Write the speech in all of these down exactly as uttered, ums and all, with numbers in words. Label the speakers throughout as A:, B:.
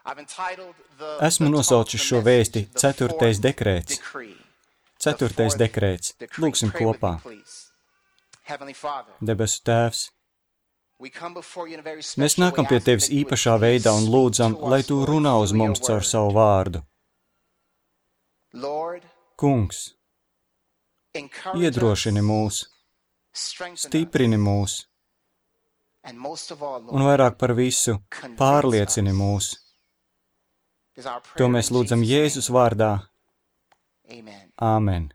A: Esmu nosaucis šo vēsti ceturtais dekrēts. Ceturtais dekrēts. Lūksim kopā. Debesu Tēvs, mēs nākam pie Tevis īpašā veidā un lūdzam, lai Tu runā uz mums caur savu vārdu. Kungs, iedrošini mūs, stiprini mūs, un vairāk par visu pārliecini mūs. To mēs lūdzam Jēzus vārdā. Āmen.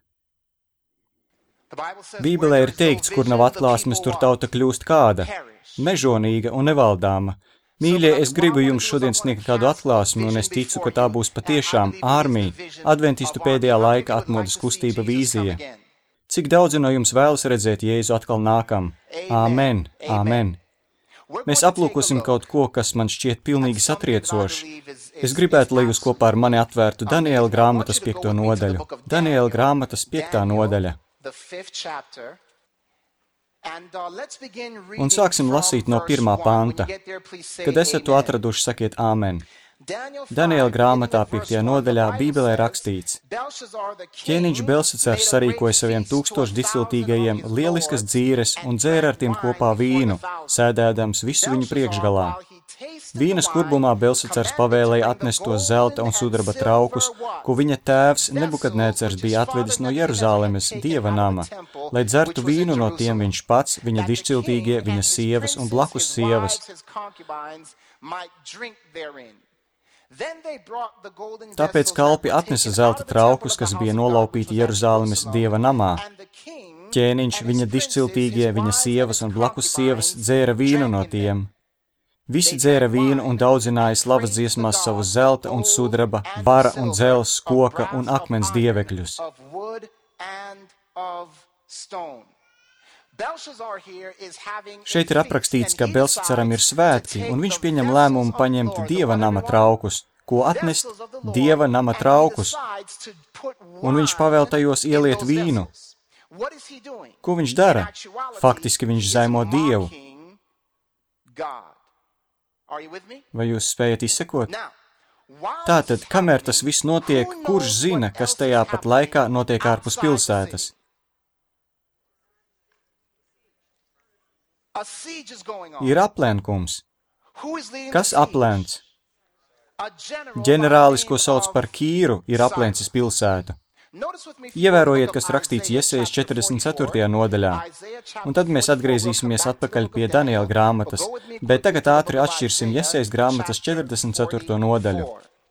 A: Bībelē ir teikts, kur nav atklāsmes, tur tauta kļūst kāda, mežonīga un nevaldāma. Mīļie, es gribu jums šodien sniegt kādu atklāsmi, un es ticu, ka tā būs patiešām ārmija, adventistu pēdējā laika atmodas kustība vīzija. Cik daudzi no jums vēlas redzēt Jēzu atkal nākam? Āmen, āmen. Mēs aplūkosim kaut ko, kas man šķiet pilnīgi satriecoši. Es gribētu, lai jūs kopā ar mani atvērtu Daniela grāmatas piekto nodaļu. Daniela grāmatas piektā nodaļa. Un sāksim lasīt no pirmā panta. Kad esat to atraduši, sakiet āmen. Daniela grāmatā piektajā nodaļā Bībelē rakstīts: Ķēniņš Belsacars sarīkoja saviem tūkstošu disiltīgajiem lieliskas dzīres un dzēra ar tiem kopā vīnu, sēdēdams visu viņu priekšgalā. Vīna skurbumā Belsacars pavēlēja atnest tos zelta un sudraba traukus, ko viņa tēvs Nebukadnēcars bija atvedis no Jeruzālemes, Dieva nama, lai dzertu vīnu no tiem viņš pats, viņa dišciltīgie, viņa sievas un blakus sievas. Tāpēc kalpi atnesa zelta traukus, kas bija nolaupīti Jeruzālemes Dieva namā. Ķēniņš, viņa dišciltīgie, viņa sievas un blakus sievas dzēra vīnu no tiem. Visi dzēra vīnu un daudzināja slavas dziesmās savus zelta un sudraba, bara un dzels, koka un akmens dievekļus. Šeit ir aprakstīts, ka Belsacaram ir svētki, un viņš pieņem lēmumu paņemt Dieva nama traukus. Ko atnest? Dieva nama traukus. Un viņš pavēl tajos ieliet vīnu. Ko viņš dara? Faktiski viņš zaimo Dievu. Vai jūs spējat izsekot? Tātad, kamēr tas viss notiek, kurš zina, kas tajā pat laikā notiek ārpus pilsētas? Ir aplenkums. Kas aplēns? Ģenerālis, ko sauc par Kīru, ir aplencis pilsētu. Ievērojiet, kas rakstīts Jesejas četrdesmit ceturtajā nodaļā, un tad mēs atgriezīsimies atpakaļ pie Daniela grāmatas, bet tagad ātri atšķirsim Jesejas grāmatas četrdesmit ceturto nodaļu.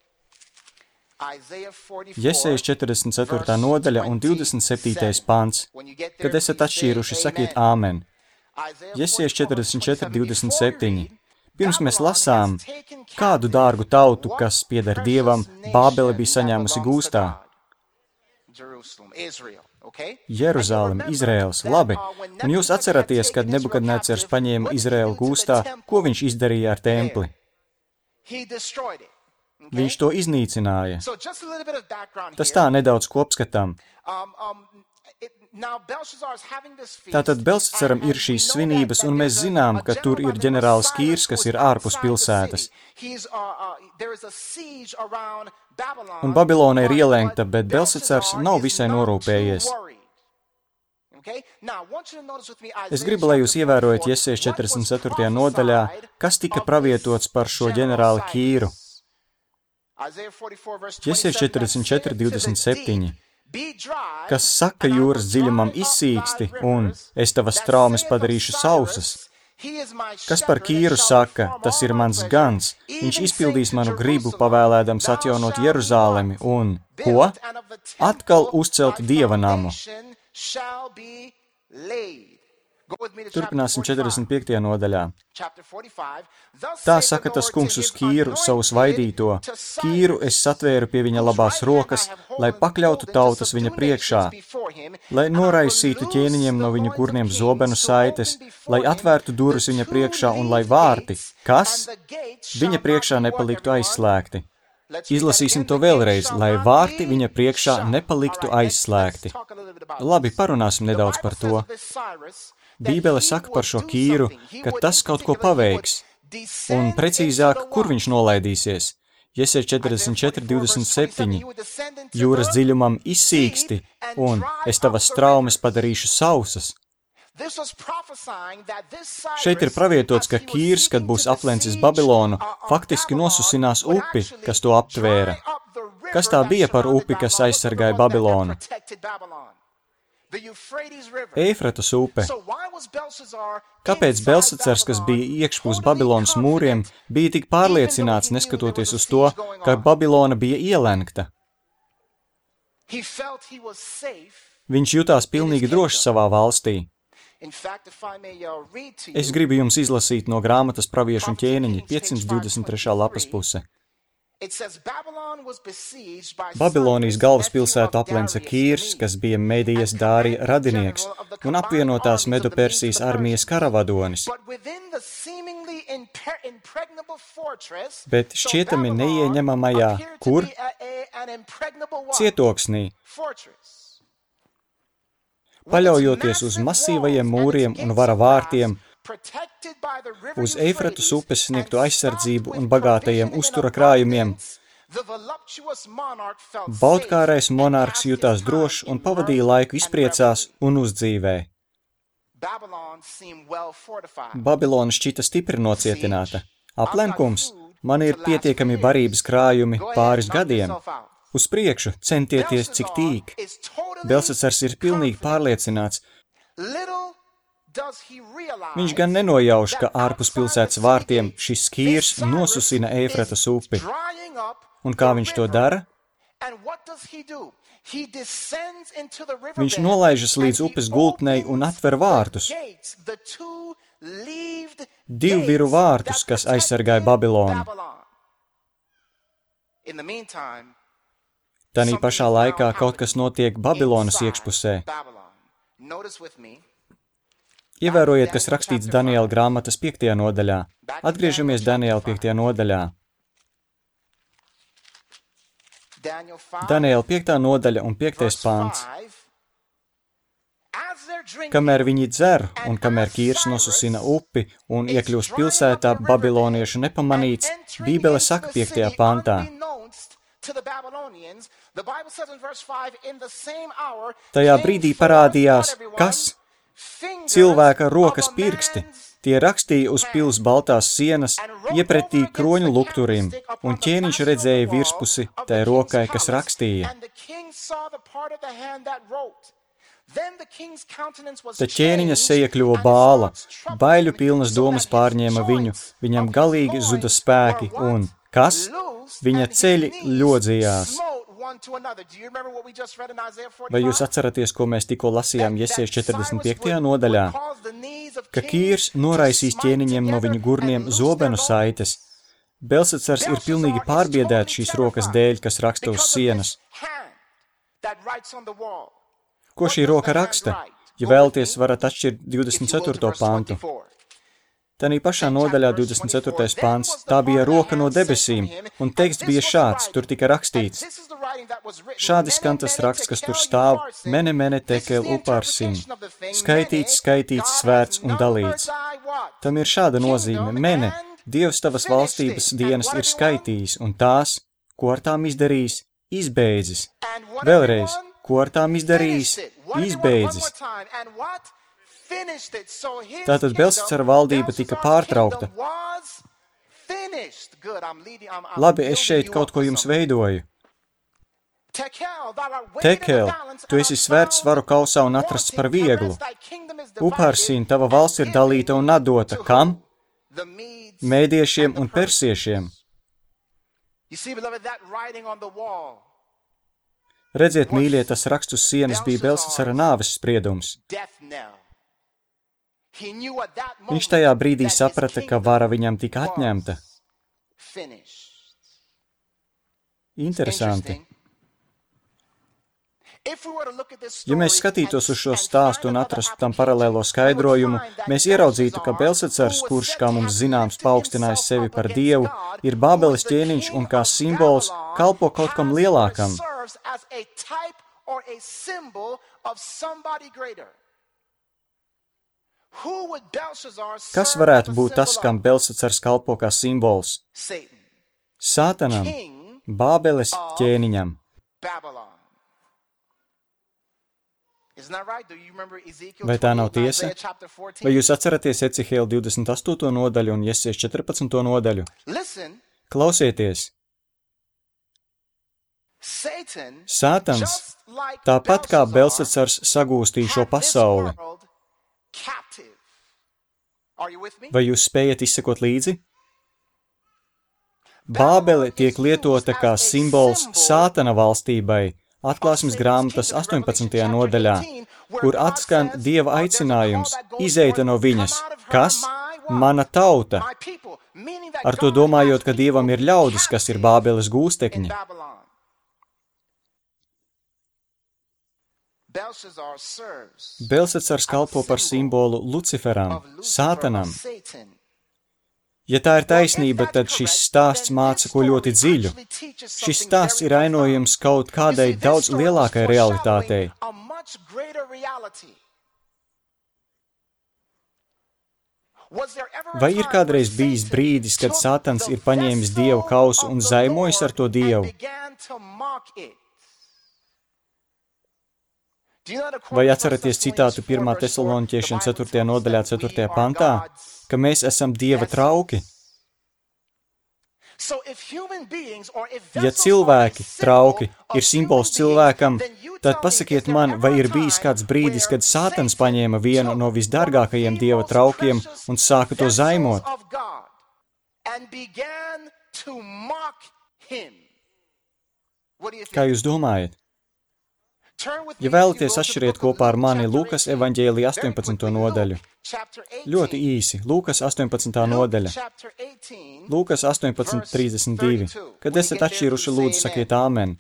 A: Jesejas četrdesmit ceturtā nodaļa un divdesmit septītais pants. Kad esat atšķīruši, sakiet āmen. Jesejas četrdesmit četri, divdesmit septiņi. Pirms mēs lasām, kādu dārgu tautu, kas pieder Dievam, Bābele bija saņēmusi gūstā. Jeruzāleme, Izraels, labi. Un jūs atceraties, kad Nebukadnēcars paņēma Izraelu gūstā, ko viņš izdarīja ar templi? Viņš to iznīcināja. Tas tā nedaudz kopskatām. Tātad Belsacaram ir šīs svinības, un mēs zinām, ka tur ir ģenerālis Kīrs, kas ir ārpus pilsētas. Un Babilona ir ielenkta, bet Belsacars nav visai norūpējies. Es gribu, lai jūs ievērojat Jesejas četrdesmit ceturtajā nodaļā, kas tika pravietots par šo ģenerāli Kīru. Jesejas četrdesmit četri, divdesmit septiņi. Kas saka jūras dziļumam izsīksti, un es tavas traumes padarīšu sausas. Kas par Kīru saka, tas ir mans gans, viņš izpildīs manu gribu, pavēlēdams atjaunot Jeruzālemi, un, ko? Atkal uzcelt Dieva namu. Turpināsim četrdesmit piektajā nodaļā. Tā saka tas kungs uz Kīru, savu svaidīto. Kīru es satvēru pie viņa labās rokas, lai pakļautu tautas viņa priekšā, lai noraisītu ķēniņiem no viņa gurniem zobenu saites, lai atvērtu durvis viņa priekšā un lai vārti, kas? Viņa priekšā nepaliktu aizslēgti. Izlasīsim to vēlreiz, lai vārti viņa priekšā nepaliktu aizslēgti. Labi, parunāsim nedaudz par to. Bībele saka par šo Kīru, ka tas kaut ko paveiks, un precīzāk, kur viņš nolaidīsies. Jesē četrdesmit četri, divdesmit septiņi. Jūras dziļumam izsīksti, un es tavas traumes padarīšu sausas. Šeit ir pravietots, ka Kīrs, kad būs aplencis Babilonu, faktiski nosusinās upi, kas to aptvēra. Kas tā bija par upi, kas aizsargāja Babilonu? Eifratas upe. Kāpēc Belsacars, kas bija iekšpus Babilonas mūriem, bija tik pārliecināts, neskatoties uz to, ka Babilona bija ielenkta? Viņš jutās pilnīgi droši savā valstī. Es gribu jums izlasīt no grāmatas Praviešu un ķēniņi, piecsimt divdesmit trešā lapas puse. Babilonijas galvaspilsētu aplenca Kīrs, kas bija Medijas Dārija radinieks un apvienotās Medo-Persijas armijas karavadonis, bet šķietami neieņemamajā, kur? Cietoksnī. Paļaujoties uz masīvajiem mūriem un vara vārtiem, uz Eifratas upes sniegto aizsardzību un bagātajiem uztura krājumiem, baudkārais monarks jutās drošs un pavadīja laiku izpriecās un uzdzīvē. Babilona šķita stipri nocietināta. Aplenkums, man ir pietiekami barības krājumi pāris gadiem. Uz priekšu centieties, cik tīk. Belsacars ir pilnīgi pārliecināts. Viņš gan nenojauš, ka ārpus pilsētas vārtiem šis Kīrs nosusina Eifratas upi. Un kā viņš to dara? Viņš nolaižas līdz upes gultnei un atver vārtus. Divu viru vārtus, kas aizsargāja Babilonu. Tanī pašā laikā kaut kas notiek Babilonas iekšpusē. Ievērojiet, kas rakstīts Daniela grāmatas piektajā nodaļā. Atgriežamies Daniela piektajā nodaļā. Daniela piektā nodaļa un piektais pāns. Kamēr viņi dzer un kamēr Kīrs nosusina upi un iekļūst pilsētā, babiloniešu nepamanīts, Bībele saka piektajā pāntā. Tajā brīdī parādījās, kas? Cilvēka rokas pirksti, tie rakstīja uz pils baltās sienas, iepretī kroņu lukturim, un ķēniņš redzēja virspusi tai rokai, kas rakstīja. Tad ķēniņa seja kļuva bāla, baiļu pilnas domas pārņēma viņu, viņam galīgi zuda spēki, un kas? Viņa ceļi ļodzījās. Vai jūs atceraties, ko mēs tikko lasījām Jesē četrdesmit piektajā nodaļā? Ka Kīrs noraisīs ķēniņiem no viņu gurniem zobenu saites. Belsacars ir pilnīgi pārbiedēts šīs rokas dēļ, kas raksta uz sienas. Ko šī roka raksta? Ja vēlaties, varat atšķirt divdesmit ceturto pantu. Tanī pašā nodaļā divdesmit ceturtais pāns, tā bija roka no debesīm, un teksts bija šāds, tur tika rakstīts. Šādi skan tas raksts, kas tur stāv, mene, mene, tekel, upārsim, skaitīts, skaitīts, svērts un dalīts. Tam ir šāda nozīme, mene, Dievs tavas valstības dienas ir skaitījis, un tās, ko ar tām izdarījis, izbeidzis. Vēlreiz, ko ar tām izdarījis, izbeidzis. Tātad Belsacara valdība tika pārtraukta. Labi, es šeit kaut ko jums veidoju. Tekel, tu esi svērts svaru kausā un atrasts par vieglu. Upārsīn, tava valsts ir dalīta un atdota. Kam? Mēdiešiem un persiešiem. Redziet, mīļie, tas raksts uz sienas bija Belsacara nāves spriedums. Viņš tajā brīdī saprata, ka vara viņam tika atņemta. Interesanti. Ja mēs skatītos uz šo stāstu un atrastu tam paralēlo skaidrojumu, mēs ieraudzītu, ka Belsacars, kurš, kā mums zināms, paaugstinājis sevi par dievu, ir Bābeles ķēniņš un kā simbols kalpo kaut kam lielākam. Kas varētu būt tas, kam Belsacars kalpo kā simbols? Sātanam, Bābeles ķēniņam. Vai tā nav tiesa? Vai jūs atceraties Ecihēla divdesmit astoto nodaļu un Jesijas četrpadsmito nodaļu? Klausieties! Sātans, tāpat kā Belsacars, sagūstīja šo pasauli. Vai jūs spējat izsekot līdzi? Bābele tiek lietota kā simbols Sātana valstībai, Atklāsmes grāmatas astoņpadsmitajā nodaļā, kur atskan Dieva aicinājums, izeita no viņas. Kas? Mana tauta. Ar to domājot, ka Dievam ir ļaudis, kas ir Bābeles gūstekņi. Belsacars kalpo par simbolu Luciferam, Sātanam. Ja tā ir taisnība, tad šis stāsts māca ko ļoti dziļu. Šis stāsts ir ainojums kaut kādai daudz lielākai realitātei. Vai ir kādreiz bijis brīdis, kad Sātans ir paņēmis Dieva kausu un zaimojis ar to Dievu? Vai atceraties citātu pirmā Tesaloniķiešiem ceturtajā nodaļā ceturtajā pantā, ka mēs esam Dieva trauki? Ja cilvēki, trauki, ir simbols cilvēkam, tad pasakiet man, vai ir bijis kāds brīdis, kad Sātans paņēma vienu no visdārgākajiem Dieva traukiem un sāka to zaimot? Kā jūs domājat? Ja vēlaties, atšķiriet kopā ar mani Lūkas evaņģēlija astoņpadsmito nodaļu. Ļoti īsi, Lūkas astoņpadsmitā nodaļa. Lūkas astoņpadsmit trīsdesmit divi. Kad esat atšķīruši, lūdzu, sakiet āmen.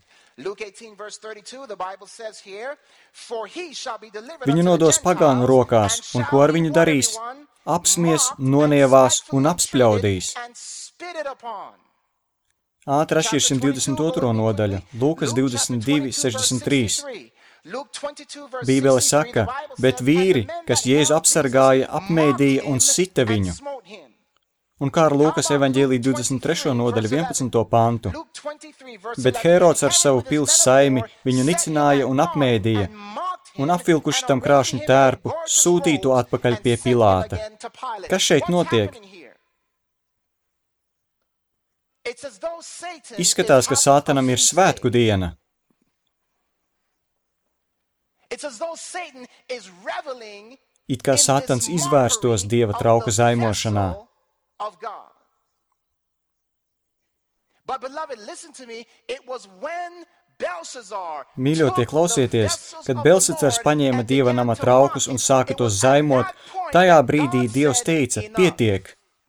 A: Viņu nodos pagānu rokās, un ko ar viņu darīs? Apsmies, nonievās un apspļaudīs. Ātri atšķirsim divdesmit otro nodaļu, Lūkas divdesmit divi sešdesmit trīs. Bībele saka, bet vīri, kas Jēzu apsargāja, apmēdīja un sita viņu. Un kā ar Lūkas evaņģēlija divdesmit trešo nodaļu vienpadsmito pantu. Bet Herods ar savu pils saimi viņu nicināja un apmēdīja, un apvilkuši tam krāšņu tērpu, sūtītu atpakaļ pie Pilāta. Kas šeit notiek? Izskatās, ka Sātanam ir svētku diena. It kā Sātans izvērstos Dieva trauka zaimošanā. Mīļotie, klausieties, kad Belsacars paņēma Dieva nama traukus un sāka tos zaimot, tajā brīdī Dievs teica, pietiek.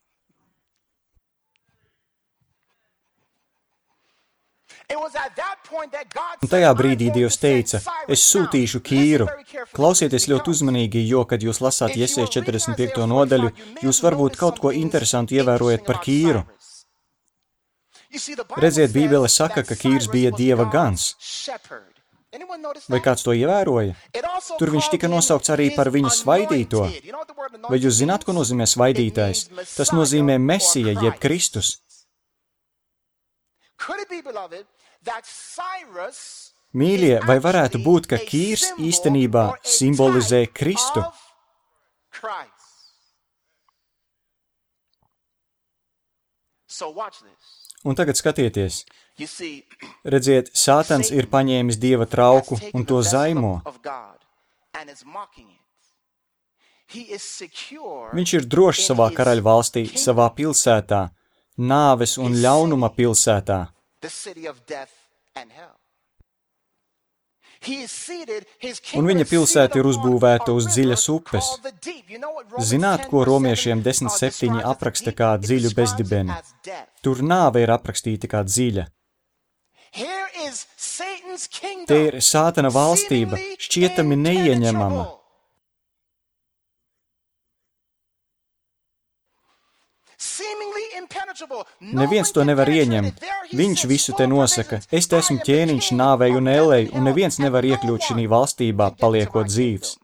A: Un tajā brīdī Dievs teica, es sūtīšu Kīru. Klausieties ļoti uzmanīgi, jo, kad jūs lasāt Jesijas četrdesmit piekto nodaļu, jūs varbūt kaut ko interesantu ievērojat par Kīru. Redziet, Bībele saka, ka Kīrs bija Dieva gans. Vai kāds to ievēroja? Tur viņš tika nosaukts arī par viņu svaidīto. Vai jūs zināt, ko nozīmē svaidītais? Tas nozīmē Mesija, jeb Kristus. Mīļie, vai varētu būt, ka Kīrs īstenībā simbolizē Kristu? Un tagad skatieties. Redziet, Sātans ir paņēmis Dieva trauku un to zaimo. Viņš ir drošs savā karaļvalstī, savā pilsētā, nāves un ļaunuma pilsētā. Un viņa pilsēta ir uzbūvēta uz dziļas upes. Zināt, ko romiešiem desmit septiņi apraksta kā dziļu bezdibeni? Tur nāve ir aprakstīta kā dziļa. Te ir Sātana valstība, šķietami neieņemama. Neviens to nevar ieņemt. Viņš visu te nosaka. Es te esmu ķēniņš nāvei un ellei, un neviens nevar iekļūt šī valstībā, paliekot dzīvs.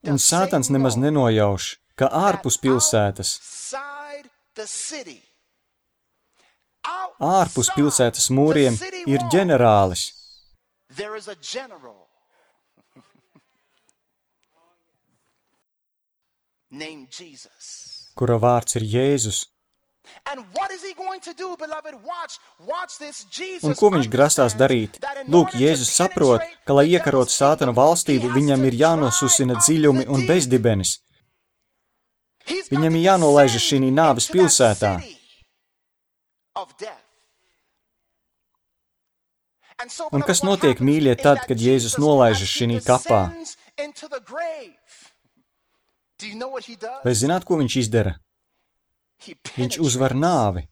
A: Un Sātans nemaz nenojauš, ka ārpus pilsētas, ārpus pilsētas mūriem ir ģenerālis, kura vārds ir Jēzus. Un ko viņš grasās darīt? Lūk, Jēzus saprot, ka, lai iekarotu Sātana valstību, viņam ir jānosusina dziļumi un bezdibenis. Viņam ir jānolaižas šī nāves pilsētā. Un kas notiek, mīļie, tad, kad Jēzus nolaižas šī kapā? Vai zināt, ko viņš izdara? Viņš uzvar nāvi.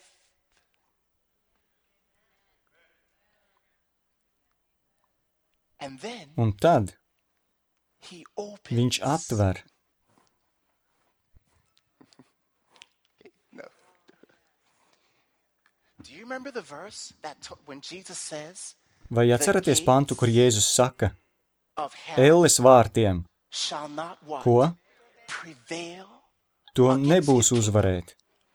A: Un tad viņš atver. Vai atceraties pantu, kur Jēzus saka, elles vārtiem, ko? To nebūs uzvarēt.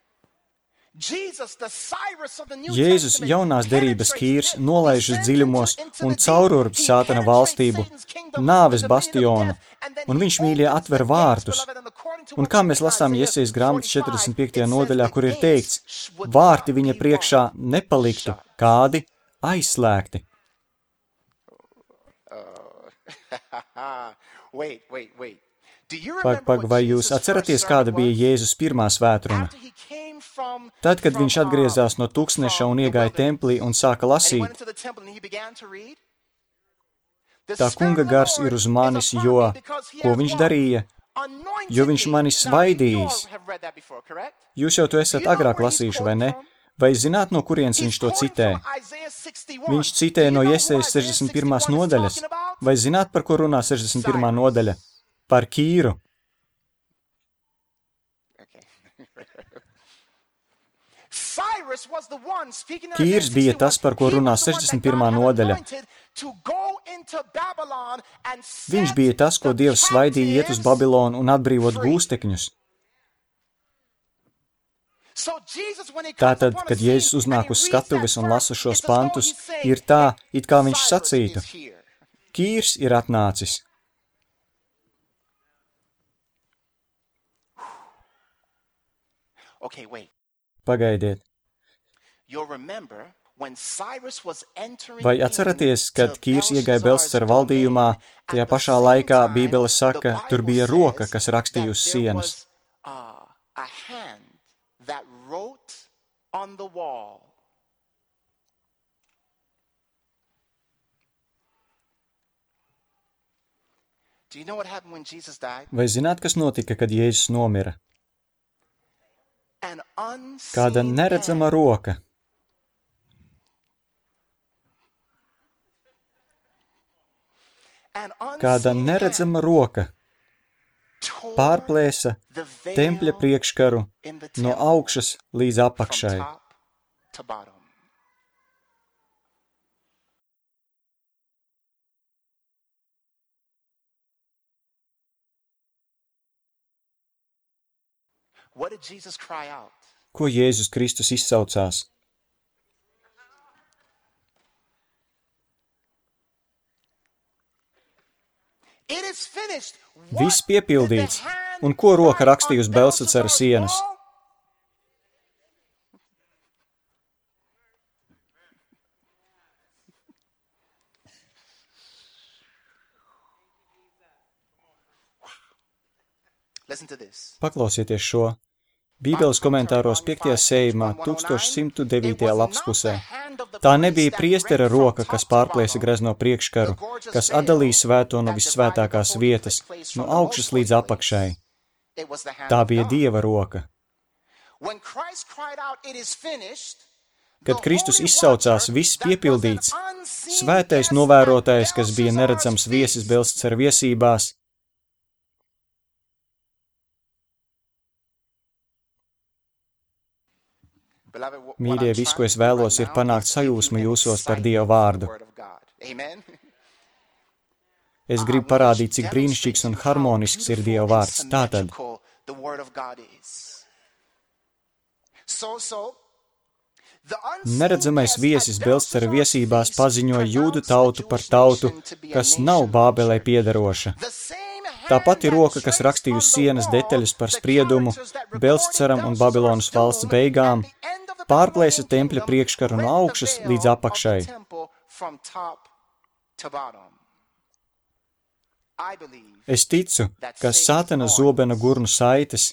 A: Jēzus jaunās derības Kīrs nolaižas dziļumos un caururbj Sātana valstību, nāves bastionu, un viņš, mīļie, atver vārtus. Un kā mēs lasām Jesajas grāmatas četrdesmit piektajā nodaļā, kur ir teikts, vārti viņa priekšā nepaliktu, kādi aizslēgti. Pag, pag, vai jūs atceraties, kāda bija Jēzus pirmā svētruna? Tad, kad viņš atgriezās no tūkstneša un iegāja templī un sāka lasīt, tā kunga gars ir uz manis, jo, ko viņš darīja? Jo viņš mani svaidījis. Jūs jau to esat agrāk lasījuši, vai ne? Vai zināt, no kurienes viņš to citē? Viņš citē no Jesajas sešdesmit pirmās nodaļas. Vai zināt, par ko runā sešdesmit pirmā nodaļa? Par Kīru. Kīrs bija tas, par ko runā sešdesmit pirmā nodaļa. Viņš bija tas, ko Dievs svaidīja iet uz Babilonu un atbrīvot gūstekņus. Tātad, kad Jēzus uznāk uz skatuves un lasa šos pantus, ir tā, it kā viņš sacītu. Kīrs ir atnācis. Pagaidiet. Vai atceraties, kad Kīrs iegāja Belsacera valdījumā, tajā pašā laikā Bībele saka, tur bija roka, kas rakstīja uz sienas. Vai zināt, kas notika, kad Jēzus nomira? Kāda neredzama roka. Kāda neredzama roka pārplēsa tempļa priekškaru no augšas līdz apakšai. Ko Jēzus Kristus izsaucās? Viss piepildīts. Un ko roka rakstīja uz Belsacera sienas? Paklausieties šo. Bībeles komentāros piektajā sējumā, tūkstoš simt devītajā lapspusē. Tā nebija priestera roka, kas pārplēsa grezno priekškaru, kas atdalīja svēto no vissvētākās vietas, no augšas līdz apakšai. Tā bija Dieva roka. Kad Kristus izsaucās viss piepildīts, svētais novērotājs, kas bija neredzams viesis Belsacera viesībās, mīļie, viss, ko es vēlos, ir panākt sajūsmu jūsos par Dieva vārdu. Es gribu parādīt, cik brīnišķīgs un harmonisks ir Dieva vārds. Tātad. Neredzamais viesis Belstera viesībās paziņoja jūdu tautu par tautu, kas nav Bābelei piederoša. Tā pati roka, kas rakstīja uz sienas detaļas par spriedumu, Belstceram un Babilonas valsts beigām, pārplēsa tempļa priekškaru no augšas līdz apakšai. Es ticu, ka Sātana zobena gurnu saites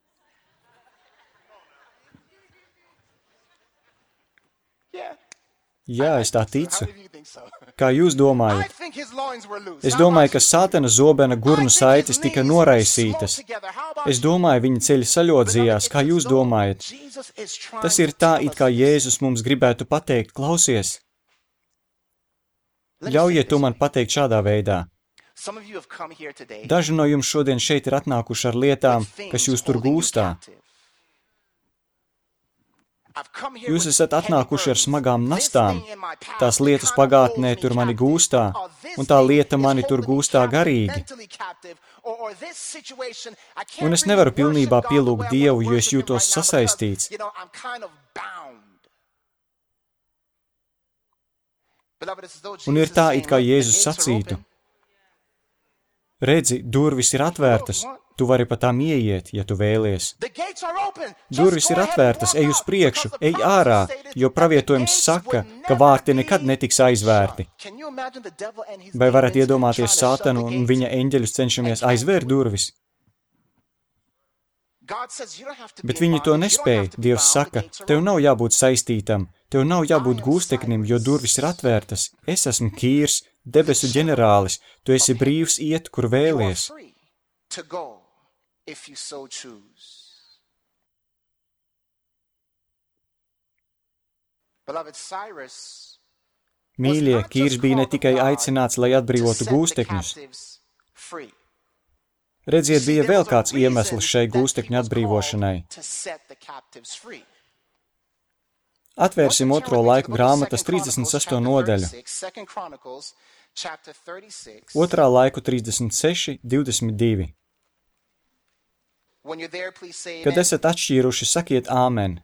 A: Jā, es tā ticu. Kā jūs domājat? Es domāju, ka Sātana zobena gurnu saites tika noraisītas. Es domāju, viņa ceļi saļodzījās. Kā jūs domājat? Tas ir tā, it kā Jēzus mums gribētu pateikt, klausies. Ļaujiet to man pateikt šādā veidā. Daži no jums šodien šeit ir atnākuši ar lietām, kas jūs tur gūstā. Jūs esat atnākuši ar smagām nastām, tās lietas pagātnē tur mani gūstā, un tā lieta mani tur gūstā garīgi. Un es nevaru pilnībā pielūgt Dievu, jo es jūtos sasaistīts. Un ir tā, it kā Jēzus sacītu. Redzi, durvis ir atvērtas, tu vari pa tām ieiet, ja tu vēlies. Durvis ir atvērtas, ej uz priekšu, ej ārā, jo pravietojums saka, ka vārti nekad netiks aizvērti. Vai varat iedomāties Sātanu un viņa eņģeļus cenšamies aizvērt durvis? Bet viņi to nespēja. Dievs saka, tev nav jābūt saistītam, tev nav jābūt gūsteknim, jo durvis ir atvērtas. Es esmu Kīrs, debesu ģenerālis, tu esi brīvs iet, kur vēlies. Mīļie, Kīrs bija ne tikai aicināts, lai atbrīvotu gūstekņus. Redziet, bija vēl kāds iemesls šai gūstekņu atbrīvošanai. Atvērsim otro laiku grāmatas trīsdesmit sesto nodaļu. Otrā laiku trīsdesmit seši, divdesmit divi. Kad esat atšķīruši, sakiet āmen.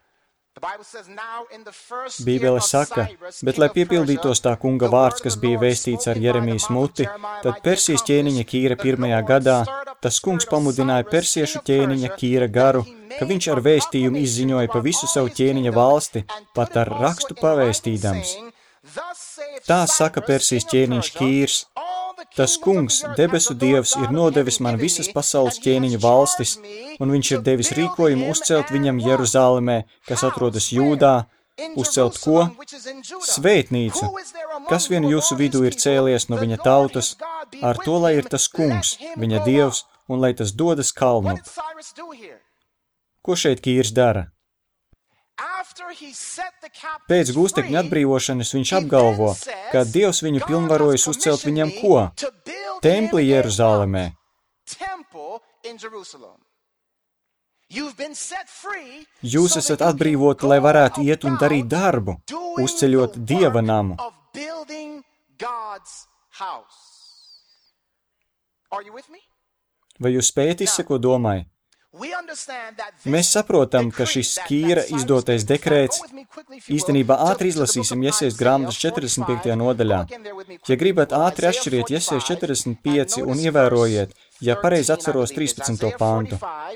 A: Bībele saka, bet lai piepildītos tā kunga vārds, kas bija vēstīts ar Jeremijas muti, tad Persijas ķēniņa Kīra pirmajā gadā, tas kungs pamudināja persiešu ķēniņa Kīra garu, ka viņš ar vēstījumu izziņoja pa visu savu ķēniņa valsti, pat ar rakstu pavēstīdams. Tā saka Persijas ķēniņš Kīrs. Tas kungs, debesu dievs, ir nodevis man visas pasaules ķēniņu valstis, un viņš ir devis rīkojumu uzcelt viņam Jeruzālemē, kas atrodas Jūdā, uzcelt ko? Svētnīcu. Kas vien jūsu vidū ir cēlies no viņa tautas, ar to, lai ir tas kungs, viņa dievs, un lai tas dodas kalnu. Ko šeit Kīrs dara? Pēc gūstekņu atbrīvošanas viņš apgalvo, ka Dievs viņu pilnvarojas uzcelt viņam ko? Templi Jeruzālemē. Jūs esat atbrīvoti, lai varētu iet un darīt darbu, uzceļot Dieva namu. Vai jūs spējat izsekot domai? Mēs saprotam, ka šis Kīra izdotais dekrēts, īstenībā ātri izlasīsim Jesejas grāmatas četrdesmit piektajā nodaļā. Ja gribat ātri atšķiriet Jesejas četrdesmit pieci un ievērojiet, ja pareizi atceros trīspadsmito pāntu.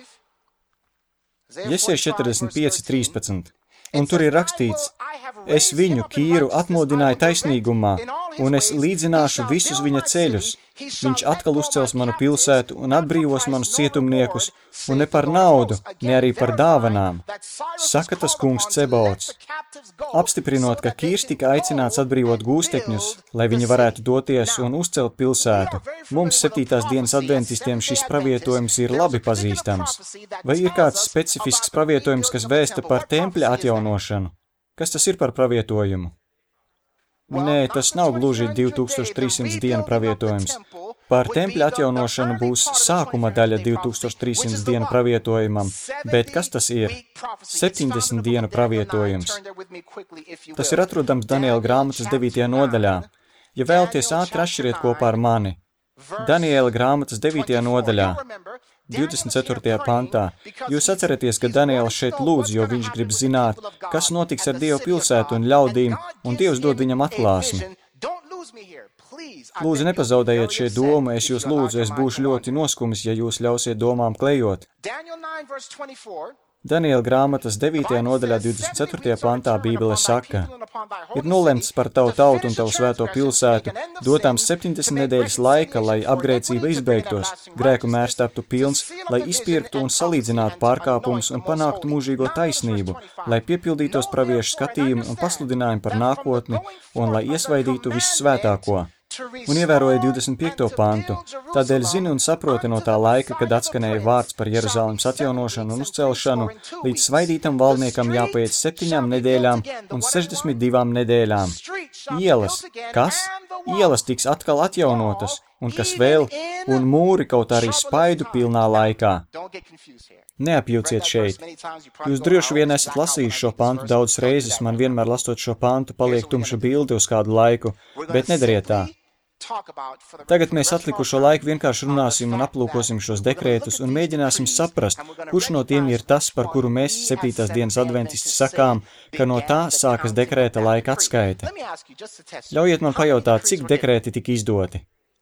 A: Jesejas četrdesmit pieci trīspadsmit. Un tur ir rakstīts, es viņu, Kīru, atmodināju taisnīgumā, un es līdzināšu visus viņa ceļus. Viņš atkal uzcels manu pilsētu un atbrīvos manus cietumniekus, un ne par naudu, ne arī par dāvanām. Saka tas kungs Cebaots. Apstiprinot, ka Kīrs tika aicināts atbrīvot gūstekņus, lai viņi varētu doties un uzcelt pilsētu. Mums septītās dienas adventistiem šis pravietojums ir labi pazīstams. Vai ir kāds specifisks pravietojums, kas vēsta par tempļa atjaunošanu? Kas tas ir par pravietojumu? Nē, tas nav gluži divi tūkstoši trīs simti dienu pravietojums. Par tempļa atjaunošanu būs sākuma daļa divi tūkstoši trīs simti dienu pravietojumam, bet kas tas ir? septiņdesmit dienu pravietojums. Tas ir atrodams Daniela grāmatas devītajā nodaļā. Ja vēlaties ātri atšķiriet kopā ar mani. Daniela grāmatas devītajā nodaļā, divdesmit ceturtajā pantā. Jūs atceraties, ka Daniels šeit lūdz, jo viņš grib zināt, kas notiks ar Dievu pilsētu un ļaudīm, un Dievs dod viņam atklāsmi. Lūdzu, nepazaudējiet šie domu, es jūs lūdzu, es būšu ļoti noskumis, ja jūs ļausiet domām klejot. Daniela grāmatas devītajā nodaļā divdesmit ceturtajā pantā Bībele saka: ir nolemts par tavu tautu un tavu svēto pilsētu, dotām septiņdesmit nedēļas laika, lai apgrēcība izbeigtos, grēku mērs taptu pilns, lai izpirktu un salīdzinātu pārkāpumus un panāktu mūžīgo taisnību, lai piepildītos praviešu skatījumi un pasludinājumi par nākotni un lai iesvaidītu vissvētāko. Un ievēroja divdesmit piekto pantu. Tādēļ zini un saproti no tā laika, kad atskanēja vārds par Jeruzalemes atjaunošanu un uzcelšanu, līdz svaidītam valdniekam jāpaiet septiņām nedēļām un sešdesmit divām nedēļām. Ielas, kas? Ielas tiks atkal atjaunotas, un kas vēl, un mūri kaut arī spaidu pilnā laikā. Neapjūciet šeit. Jūs droši vien esat lasījuši šo pantu daudz reizes, man vienmēr lastot šo pantu paliek tumša bilde uz kādu laiku, bet nedariet tā. Tagad mēs atlikušo laiku vienkārši runāsim un aplūkosim šos dekrētus un mēģināsim saprast, kurš no tiem ir tas, par kuru mēs septītās dienas adventisti sakām, ka no tā sākas dekrēta laika atskaite. Ļaujiet man pajautāt, cik dekrēti tika izdoti?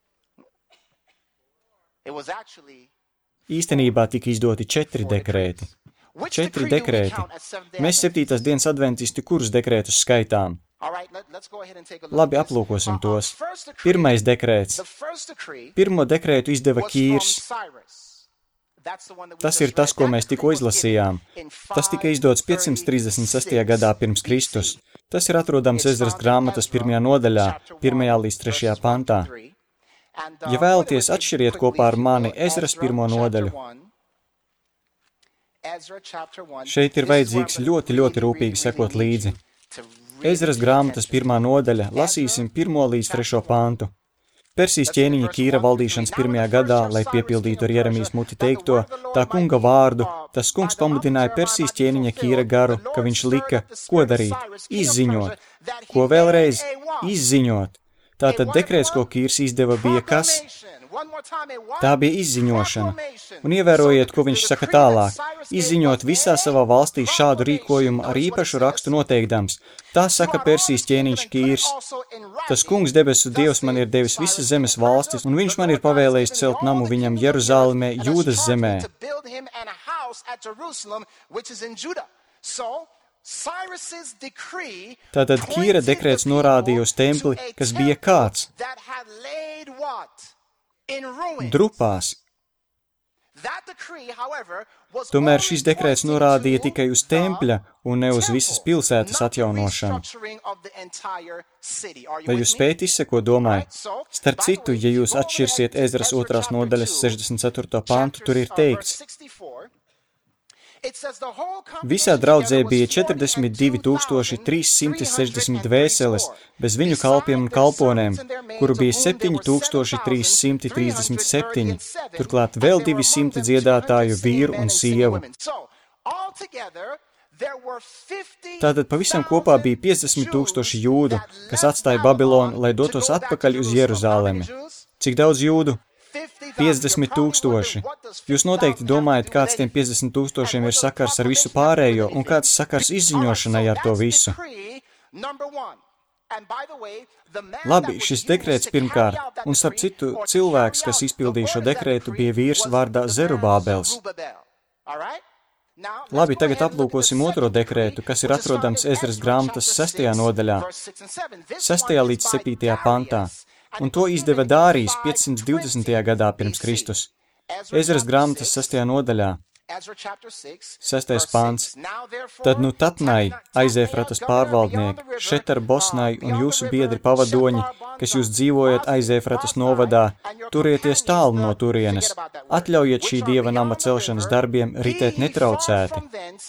A: Īstenībā tika izdoti četri dekrēti. Četri dekrēti. Mēs septītās dienas adventisti kurus dekrētus skaitām? Labi, aplūkosim tos. Pirmais dekrēts. Pirmo dekrētu izdeva Kīrs. Tas ir tas, ko mēs tikko izlasījām. Tas tika izdots piecsimt trīsdesmit sestajā gadā pirms Kristus. Tas ir atrodams Ezras grāmatas pirmajā nodaļā, pirmajā līdz trešajā pantā. Ja vēlaties, atšķiriet kopā ar mani Ezras pirmo nodaļu. Šeit ir vajadzīgs ļoti, ļoti rūpīgi sekot līdzi. Ezras grāmatas pirmā nodaļa, lasīsim pirmo līdz trešo pantu. Persijas ķēniņa Kīra valdīšanas pirmajā gadā, lai piepildītu ar Jeremijas muti teikto, tā kunga vārdu, tas kungs pamudināja Persijas ķēniņa Kīra garu, ka viņš lika, ko darīt? Izziņot. Ko vēlreiz? Izziņot. Tātad dekrēts, ko Kīrs izdeva, bija kas? Tā bija izziņošana. Un ievērojiet, ko viņš saka tālāk. Izziņot visā savā valstī šādu rīkojumu ar īpašu rakstu noteikdams. Tā saka Persijas ķēniņš Kīrs. Tas kungs debesu Dievs man ir devis visas zemes valstis, un viņš man ir pavēlējis celt namu viņam Jeruzalemē, Jūdas zemē. Tātad Kīra dekrēts norādīja uz templi, kas bija kāds? Drupās. Tomēr šis dekrēts norādīja tikai uz tempļa un ne uz visas pilsētas atjaunošanu. Vai jūs spējat izsekot domai? Starp citu, ja jūs atšķirsiet Ezras otrās nodaļas sešdesmit ceturto pantu, tur ir teikts: visā draudzē bija četrdesmit divi tūkstoši trīs simti sešdesmit dvēseles, bez viņu kalpiem un kalponēm, kuru bija septiņi tūkstoši trīs simti trīsdesmit septiņi, turklāt vēl divi simti dziedātāju vīru un sievu. Tātad pavisam kopā bija piecdesmit tūkstoši jūdu, kas atstāja Babilonu, lai dotos atpakaļ uz Jeruzalemi. Cik daudz jūdu? piecdesmit tūkstoši. Jūs noteikti domājat, kāds tiem piecdesmit tūkstošiem ir sakars ar visu pārējo un kāds sakars izziņošanai ar to visu. Labi, šis dekrēts pirmkārt, un starp citu cilvēks, kas izpildīja šo dekrētu, bija vīrs vārdā Zerubābels. Labi, tagad aplūkosim otro dekrētu, kas ir atrodams Ezras grāmatas sestajā nodaļā, sestajā līdz septītajā pantā. Un to izdeva Dārijs piecsimt divdesmitajā gadā pirms Kristus. Ezras grāmatas sestajā nodaļā, sestais pants. Tad nu Tatnai, Aizēfratas pārvaldnieki, Šetar Bosnai un jūsu biedri pavadoņi, kas jūs dzīvojat Aizēfratas novadā, turieties tālu no turienes. Atļaujiet šī dieva nama celšanas darbiem ritēt netraucēti.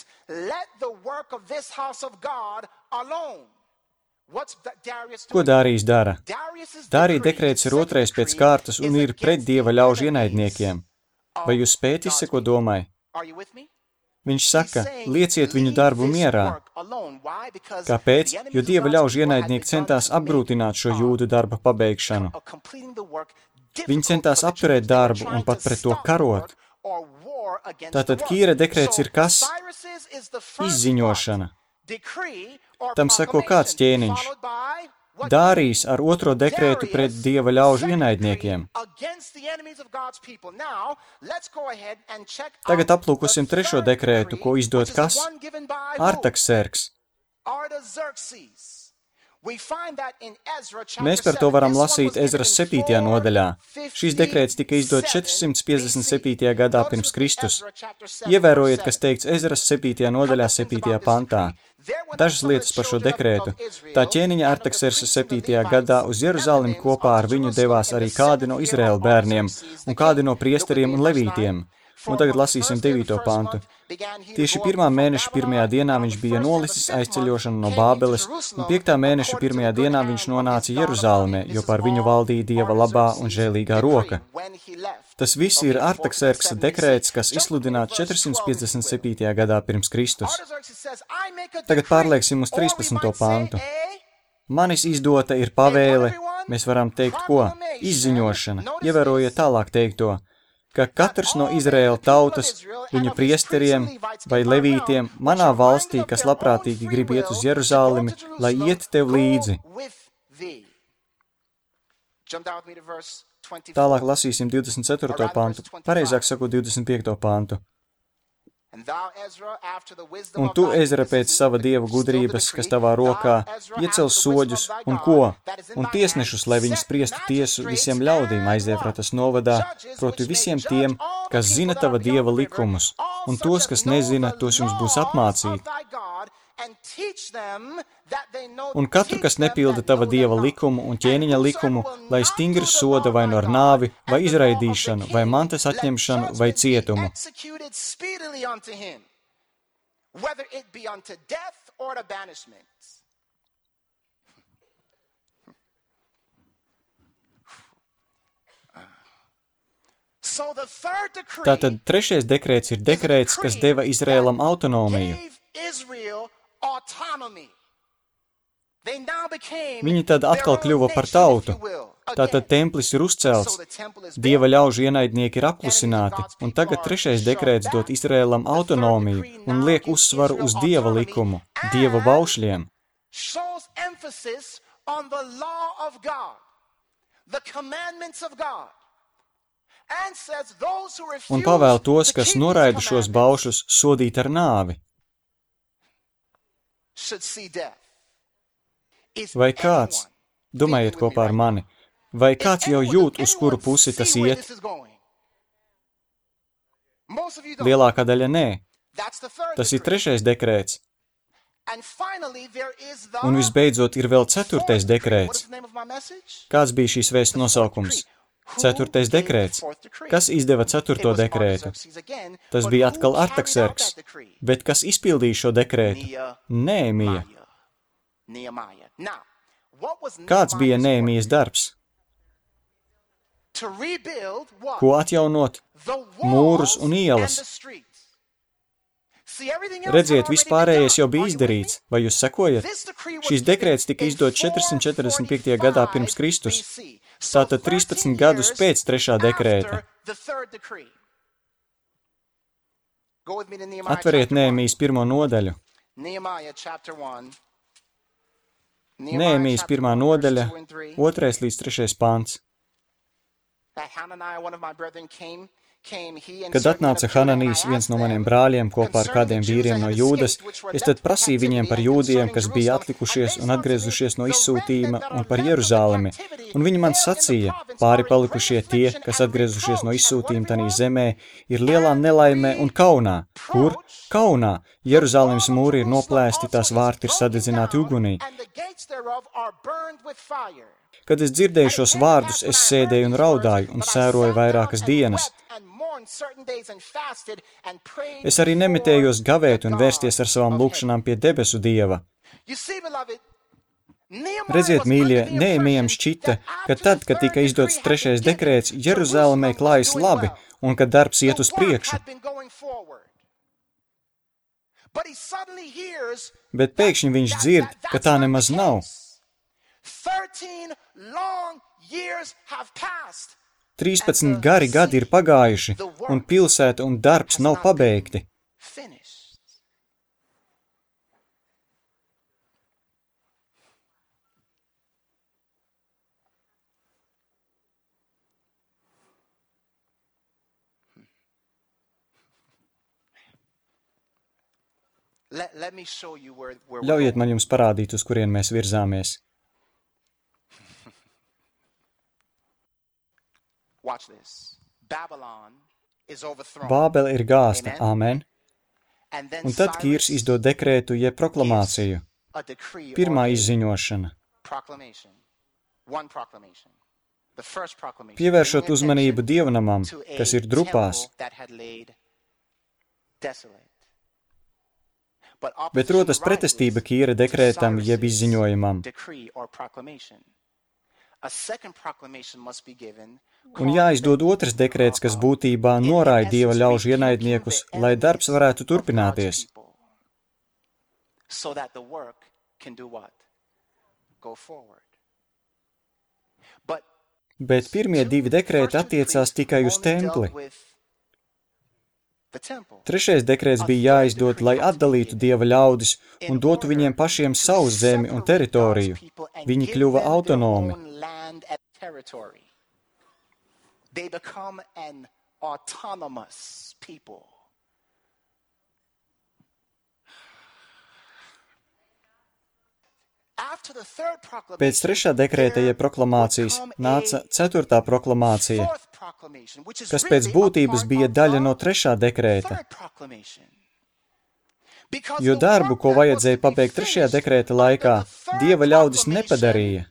A: Ko Dārijs dara? Dārija dekrēts ir otrais pēc kārtas un ir pret dieva ļaužu ienaidniekiem. Vai jūs spējat izsekot domai? Viņš saka, lieciet viņu darbu mierā. Kāpēc? Jo dieva ļaužu ienaidnieki centās apgrūtināt šo jūdu darba pabeigšanu. Viņi centās apturēt darbu un pat pret to karot. Tātad Kīra dekrēts ir kas? Izziņošana. Tam seko kāds ķēniņš. Dārijs ar otro dekrētu pret Dieva ļaužu ienaidniekiem. Tagad aplūkosim trešo dekrētu, ko izdod kas? Artakserks. Mēs par to varam lasīt Ezras septītajā nodaļā. Šīs dekrēts tika izdot četri piecdesmit septītajā gadā pirms Kristus. Ievērojiet, kas teikts Ezras septītajā nodaļā septītajā pantā. Dažas lietas par šo dekrētu. Tā ķēniņa Artaksersa septītajā gadā uz Jeruzalemi kopā ar viņu devās arī kādi no Izraēla bērniem un kādi no priesteriem un levītiem. Un tagad lasīsim devīto pantu. Tieši pirmā mēneša pirmajā dienā viņš bija nolicis aizceļošanu no Bābeles, un piektā mēneša pirmajā dienā viņš nonāca Jeruzalemē, jo par viņu valdīja Dieva labā un žēlīgā roka. Tas viss ir Artakserksa dekrēts, kas izsludināts četri piecdesmit septītajā gadā pirms Kristus. Tagad pārlieksim uz trīspadsmito pantu. Manis izdota ir pavēle, mēs varam teikt ko? Izziņošana. Ievērojiet tālāk teikto, ka katrs no Izraēla tautas, viņu priesteriem vai levītiem manā valstī, kas labprātīgi grib iet uz Jeruzalemi, lai iet tev līdzi. Tālāk lasīsim divdesmit ceturto pantu, pareizāk sakot divdesmit piekto pantu. Un tu, Ezra, pēc sava dieva gudrības, kas tavā rokā, iecel soģus un ko? Un tiesnešus, lai viņi spriestu tiesu visiem ļaudīm Aizēfratas novadā, proti visiem tiem, kas zina tava dieva likumus, un tos, kas nezina, tos jums būs apmācīt. Un katru, kas nepilda tava dieva likumu un ķēniņa likumu, lai stingri soda vai no ar nāvi, vai izraidīšanu, vai mantas atņemšanu, vai cietumu. Tātad trešais dekrēts ir dekrēts, kas deva Izraēlam autonomiju. Viņi tad atkal kļuva par tautu. Tātad templis ir uzcelts, Dieva ļaužu ienaidnieki ir apklusināti, un tagad trešais dekrēts dot Izraēlam autonomiju un liek uzsvaru uz Dieva likumu, Dieva baušļiem. Un pavēl tos, kas noraida šos baušļus, sodīt ar nāvi. Vai kāds, domājiet kopā ar mani, vai kāds jau jūt, uz kuru pusi tas iet? Lielākā daļa nē. Tas ir trešais dekrēts. Un visbeidzot ir vēl ceturtais dekrēts. Kāds bija šīs vēsts nosaukums? Ceturtais dekrēts. Kas izdeva ceturto dekrētu? Tas bija atkal Artakserks. Bet kas izpildīja šo dekrētu? Nehemija. Kāds bija Nehemijas darbs? Ko atjaunot? Mūrus un ielas. Redziet, vispārējais jau bija izdarīts, vai jūs sekojat? Šīs dekrēts tika izdot četri četrdesmit piektajā gadā pirms Kristus, tātad trīspadsmit gadus pēc trešā dekrēta. Atveriet Nehemijas pirmo nodaļu. Nehemijas pirmā nodaļa, otrais līdz trešais pants. Kad atnāca Hananijs, viens no maniem brāļiem, kopā ar kādiem vīriem no Jūdas, es tad prasīju viņiem par jūdiem, kas bija atlikušies un atgriezušies no izsūtījuma, un par Jeruzalemi. Un viņi man sacīja, pāri palikušie tie, kas atgriezušies no izsūtījuma tanī zemē, ir lielā nelaimē un kaunā. Kur? Kaunā. Jeruzalemes mūri ir noplēsti, tās vārti ir sadedzināti ugunī. Kad es dzirdēju šos vārdus, es sēdēju un raudāju un sēroju vairākas dienas. Es arī nemitējos gavēt un vērsties ar savām lūkšanām pie debesu Dieva. Redziet, mīļie, Nehemijam šķita, ka tad, kad tika izdots trešais dekrēts, Jeruzalemē klājas labi un ka darbs iet uz priekšu. Bet pēkšņi viņš dzird, ka tā nemaz nav. trīspadsmit gari gadi ir pagājuši, un pilsēta un darbs nav pabeigti. Ļaujiet man jums parādīt, uz kurien mēs virzāmies. Bābele ir gāsta, amen. Un tad Kīrs izdod dekrētu jeb proklamāciju. Pirmā izziņošana. Pievēršot uzmanību dievnamam, kas ir drupās. Bet rodas pretestība Kīra dekrētam jeb izziņojumam. Un jāizdod otrs dekrēts, kas būtībā norāja dieva ļaužu ienaidniekus, lai darbs varētu turpināties. Bet pirmie divi dekrēti attiecās tikai uz templi. Trešais dekrēts bija jāizdod, lai atdalītu dieva ļaudis un dotu viņiem pašiem savu zemi un teritoriju. Viņi kļuva autonomi. Pēc trešā dekrēta jeb proklamācijas nāca ceturtā proklamācija, kas pēc būtības bija daļa no trešā dekrēta. Jo darbu, ko vajadzēja pabeigt trešajā dekrēta laikā, dieva ļaudis nepadarīja.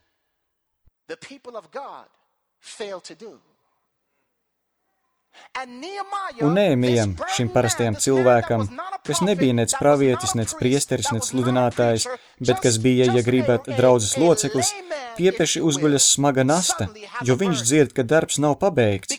A: Un Nehemijam, šim parastajam cilvēkam, kas nebija nec pravietis, nec priesteris, nec sludinātājs, bet kas bija, ja gribat, draudzes loceklis, piepeši uzguļas smaga nasta, jo viņš dzird, ka darbs nav pabeigts.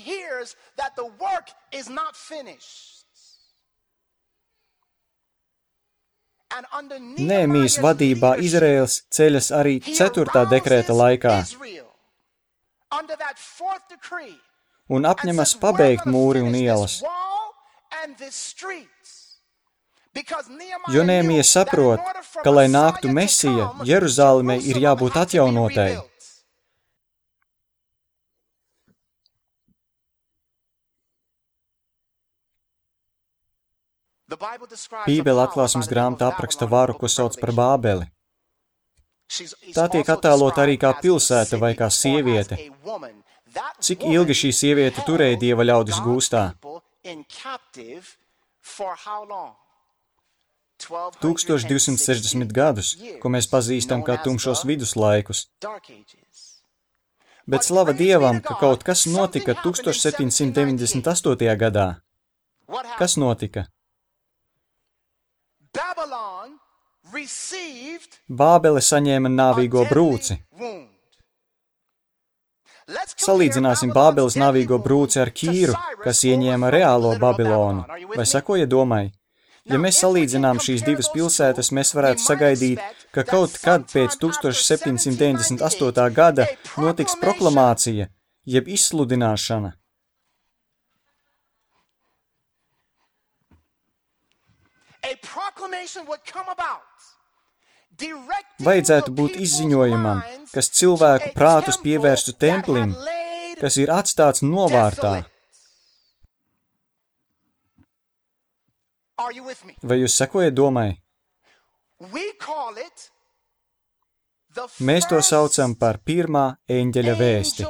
A: Nehemijas vadībā Izraēls ceļas arī ceturtā dekrēta laikā un apņemas pabeigt mūri un ielas. Jo Nehemija saprot, ka, lai nāktu Mesija, Jeruzalemei ir jābūt atjaunotai. Bībele atklāsmes grāmatā apraksta varu, ko sauc par Bābeli. Tā tiek attēlota arī kā pilsēta vai kā sieviete. Cik ilgi šī sieviete turēja dieva ļaudis gūstā? tūkstoš divsimt sešdesmit gadus, ko mēs pazīstam kā tumšos viduslaikus. Bet slava Dievam, ka kaut kas notika tūkstoš septiņsimt deviņdesmit astotajā gadā. Kas notika? Bābele saņēma nāvīgo brūci. Salīdzināsim Bābeles nāvīgo brūci ar Kīru, kas ieņēma reālo Babilonu. Vai sakoja domai? Ja mēs salīdzinām šīs divas pilsētas, mēs varētu sagaidīt, ka kaut kad pēc tūkstoš septiņsimt deviņdesmit astotā gada notiks proklamācija, jeb izsludināšana. Vajadzētu būt izziņojumam, kas cilvēku prātus pievērstu templim, kas ir atstāts novārtā. Vai jūs sekojat domai? Mēs to saucam par pirmā eņģeļa vēsti.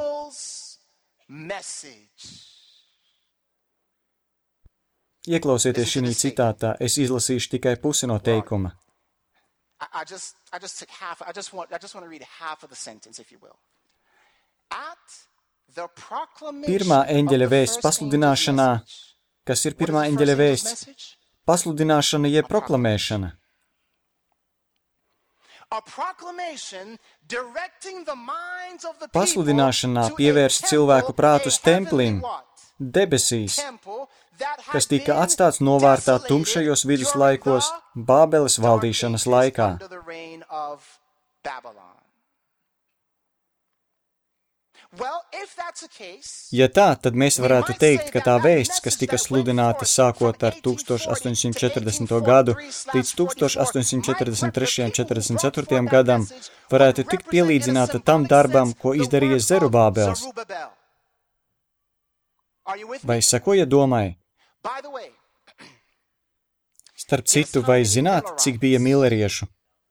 A: Ieklausieties šī citātā, es izlasīšu tikai pusi no teikuma. I just, I just took half, I just want, I just want to read half of the sentence, if you will. At the proclamation Pirmā eņģeļa vēsts pasludināšanā, kas ir pirmā eņģeļa vēsts? Pasludināšana jeb proklamēšana. Pasludināšanā pievērsa cilvēku prātus templim, debesīs, kas tika atstāts novārtā tumšajos viduslaikos Bābeles valdīšanas laikā. Ja tā, tad mēs varētu teikt, ka tā vēsts, kas tika sludināta sākot ar tūkstoš astoņsimt četrdesmito gadu līdz tūkstoš astoņsimt četrdesmit trešajam un četrdesmit ceturtajam gadam, varētu tikt pielīdzināta tam darbam, ko izdarīja Zerubābels. Vai sekoja domai? Starp citu, vai zināt, cik bija mileriešu?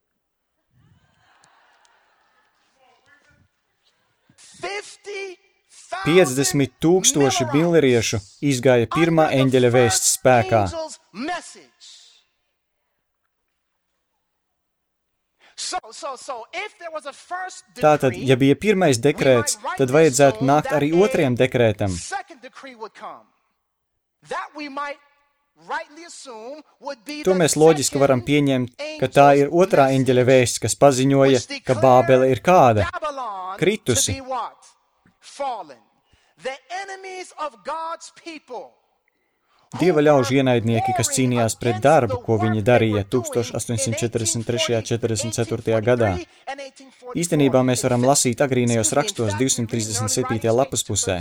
A: piecdesmit tūkstoši mileriešu izgāja pirmā eņģeļa vēsts spēkā. Tātad, ja bija pirmais dekrēts, tad vajadzētu nākt arī otriem dekrētam. To mēs loģiski varam pieņemt, ka tā ir otrā eņģeļa vēsts, kas paziņoja, ka Bābele ir kāda? Kritusi. Dieva ļaužu ienaidnieki, kas cīnījās pret darbu, ko viņi darīja tūkstoš astoņsimt četrdesmit trešajā un četrdesmit ceturtajā gadā. Īstenībā mēs varam lasīt agrīnajos rakstos divsimt trīsdesmit septītajā lapas pusē.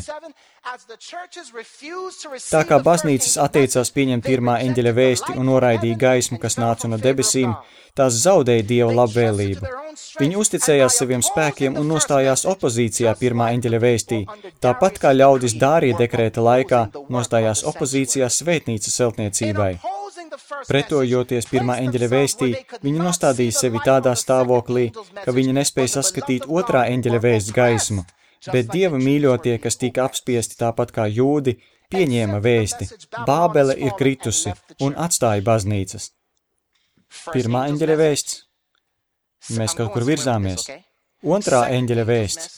A: Tā kā baznīcas atteicās pieņemt pirmā eņģeļa vēsti un noraidīja gaismu, kas nāca no debesīm, tās zaudēja Dieva labvēlību. Viņi uzticējās saviem spēkiem un nostājās opozīcijā pirmā eņģeļa vēstī, tāpat kā ļaudis Dārija dekrēta laikā nostājās opozīcijā svētnīcas celtniecībai. Pretojoties pirmā eņģeļa vēstī, viņi nostādīja sevi tādā stāvoklī, ka viņi nespēja saskatīt otrā eņģeļa vēsts gaismu, bet Dieva mīļotie, kas tika apspiesti tāpat kā jūdi, pieņēma vēsti. Bābele ir kritusi un atstāja baznīcas. Pirmā eņģeļa vēsts. Mēs kaut kur virzāmies. Otrā eņģeļa vēsts.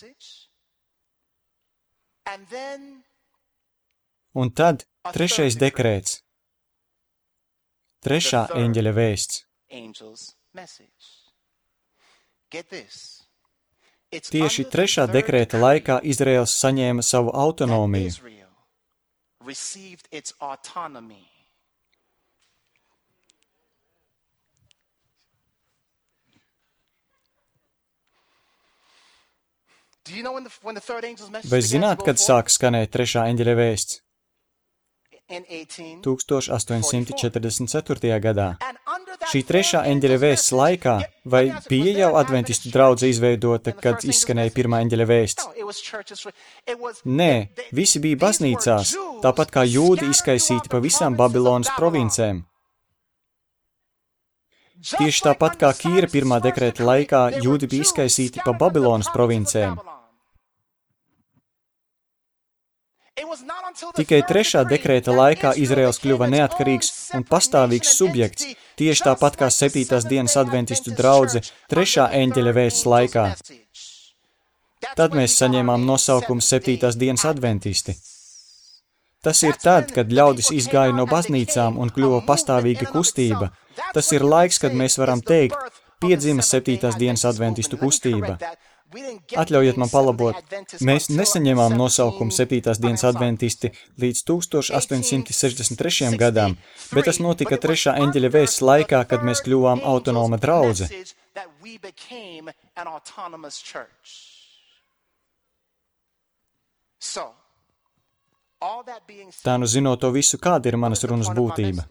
A: Un tad trešais dekrēts. Trešā eņģeļa vēsts. Tieši trešā dekrēta laikā Izraels saņēma savu autonomiju. Vai zināt, kad sāk skanēt trešā eņģeļa vēsts? tūkstoš astoņsimt četrdesmit ceturtajā gadā. Šī trešā eņģeļa vēsts laikā, vai bija jau adventistu draudze izveidota, kad izskanēja pirmā eņģeļa vēsts? Nē, visi bija baznīcās, tāpat kā jūdi izkaisīti pa visām Babilonas provincēm. Tieši tāpat kā Kīra pirmā dekrēta laikā, jūdi bija izkaisīti pa Babilonas provincēm. Tikai trešā dekrēta laikā Izraels kļuva neatkarīgs un pastāvīgs subjekts, tieši tāpat kā septītās dienas adventistu draudze trešā eņģeļa vēsts laikā. Tad mēs saņēmām nosaukumu septītās dienas adventisti. Tas ir tad, kad ļaudis izgāja no baznīcām un kļuva pastāvīga kustība. Tas ir laiks, kad mēs varam teikt, piedzima septītās dienas adventistu kustība. Atļaujiet man palabot, mēs nesaņēmām nosaukumu septītās dienas adventisti līdz tūkstoš astoņsimt sešdesmit trešajam gadam, bet tas notika trešā eņģeļa vēsts laikā, kad mēs kļuvām autonoma draudze. Tā nu zinot to visu, kāda ir manas runas būtība?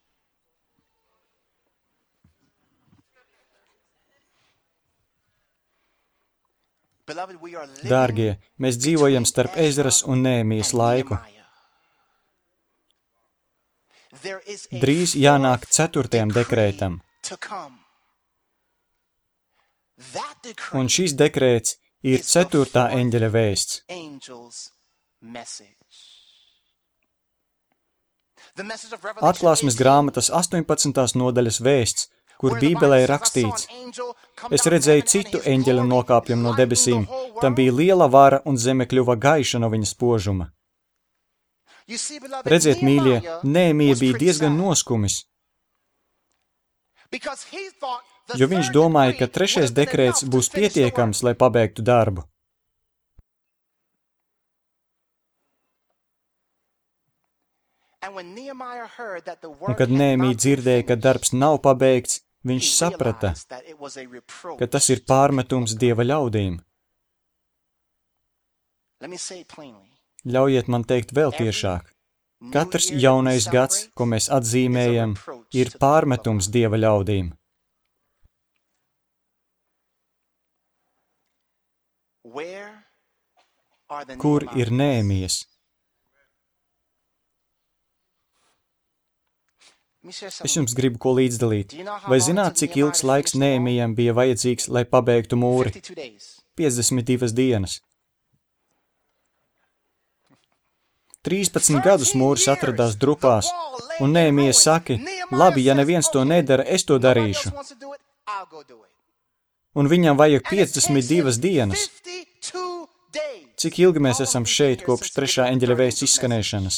A: Dārgie, mēs dzīvojam starp Ezras un Nehemijas laiku. Drīz jānāk ceturtajam dekrētam. Un šis dekrēts ir ceturtā eņģeļa vēsts. Atklāsmes grāmatas astoņpadsmitās nodaļas vēsts, kur Bībelē rakstīts: Es redzēju citu eņģeļu nokāpjumu no debesīm, tam bija liela vara un zeme kļuva gaiša no viņa spožuma. Redziet, mīļie, Nehemija bija diezgan noskumis, jo viņš domāja, ka trešais dekrēts būs pietiekams, lai pabeigtu darbu. Un kad Nehemija dzirdēja, ka darbs nav pabeigts, viņš saprata, ka tas ir pārmetums Dieva ļaudīm. Ļaujiet man teikt vēl tiešāk. Katrs jaunais gads, ko mēs atzīmējam, ir pārmetums Dieva ļaudīm. Kur ir Nehemijas? Es jums gribu ko līdzdalīt. Vai zināt, cik ilgs laiks Nehemijam bija vajadzīgs, lai pabeigtu mūri? piecdesmit divas dienas. trīspadsmit gadus mūris atradās drupās, un Nehemija saka, labi, ja neviens to nedara, es to darīšu. Un viņam vajag piecdesmit divas dienas. Cik ilgi mēs esam šeit kopš trešā eņģeļa vēsts izskanēšanas?